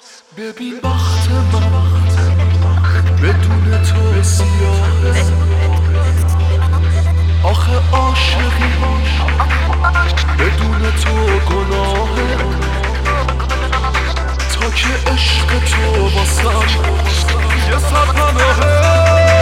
ببین وقت من بدون تو سیاه، آخه عاشقی بدون تو گناهه، تا که عشق تو واسم یه سرپناهه.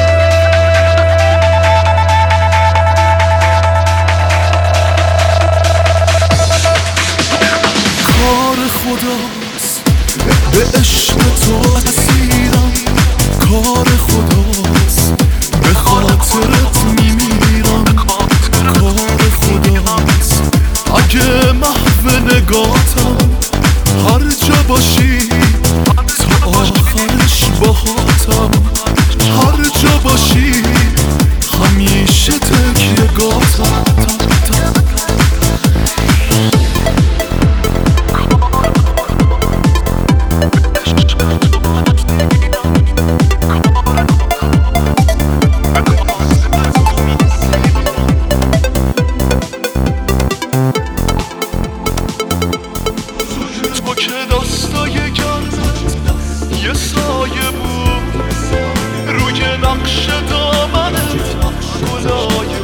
کار خداست به عشق تو اسیرم، کار خداست به خاطرت میمیرم، کار خداست اگه محو نگاتم هر جا باشی تا آخرش باهاتم، هر جا باشی همیشه تکیه گاتم. تو که دستای گرمت یه سایه بود روی نقش دامنت، گلایه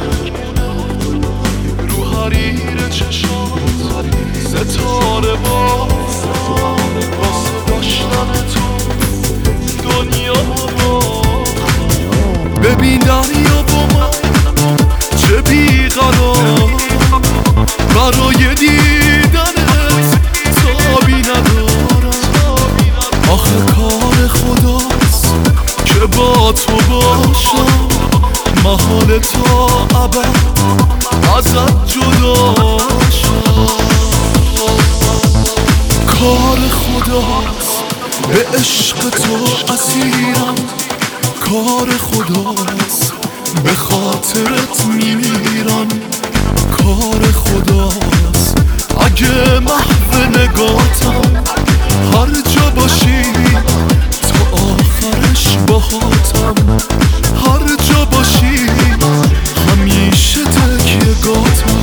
رو حریر چشات ستاره باز، واسه داشتن تو دنیا باز. ببین دریا با من چه بیقرار، برای دیدنت تابی ندارم، آخه کار خداست که با تو باشم، محال تا ابد ازت جدا شم. کار خداست به عشق تو اسیرم، کار خداست به خاطرت میمیرم، کار خداست اگه محو نگاتم هر جا باشی تا آخرش باهاتم، هر جا باشی همیشه تکیه گاتم.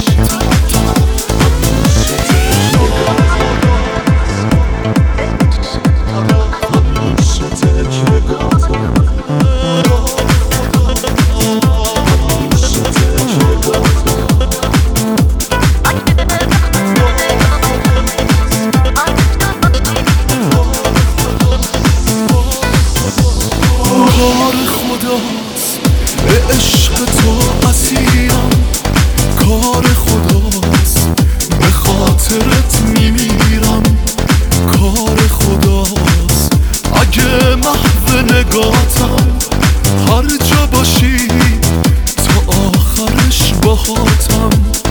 کار خداست به عشق تو اسیرم، کار خداست به خاطرت میمیرم، کار خداست اگه محو نگاتم هر جا باشی تا آخرش باهاتم.